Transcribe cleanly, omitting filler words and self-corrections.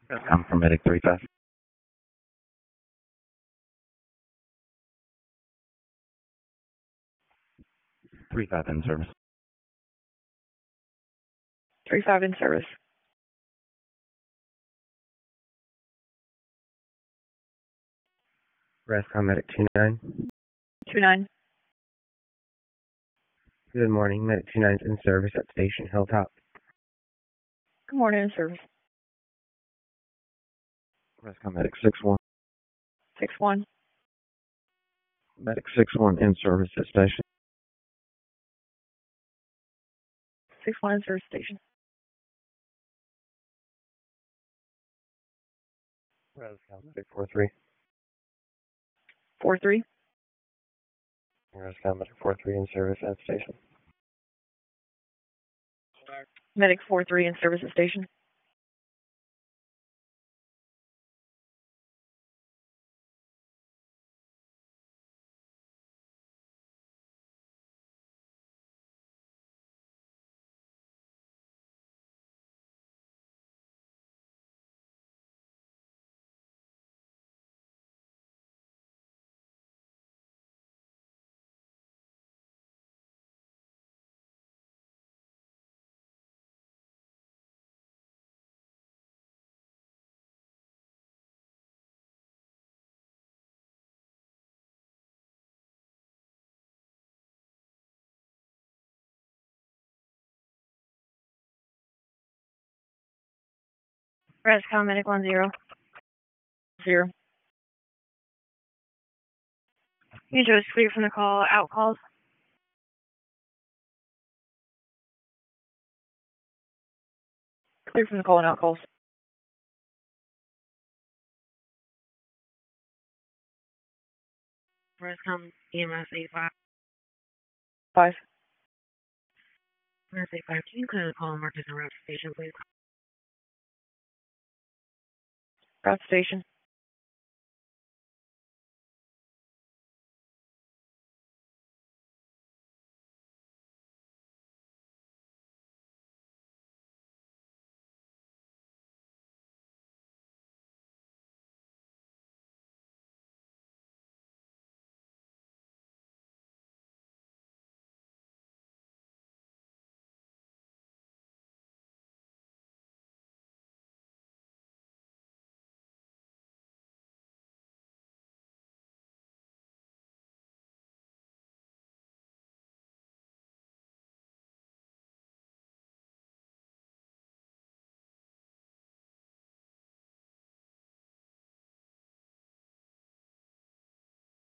I'm from Medic 35. 35 in service. 35 in service. Rescom Medic 29. 29. Good morning, Medic 29 is in service at Station Hilltop. Good morning, in service. Rescom Medic 61. 6-1. Medic 61 in service at station. 6-1 in service station. Rescom Medic 43. 4-3. Rescom Medic 43 in service at station. Medic 4-3 in service at station. Rescom Medic 10. 0. Usually it's clear from the call, out calls. Clear from the call and out calls. Rescom EMS 85. 5. EMS 85. Can you clear the call and mark this around station, please? Route station.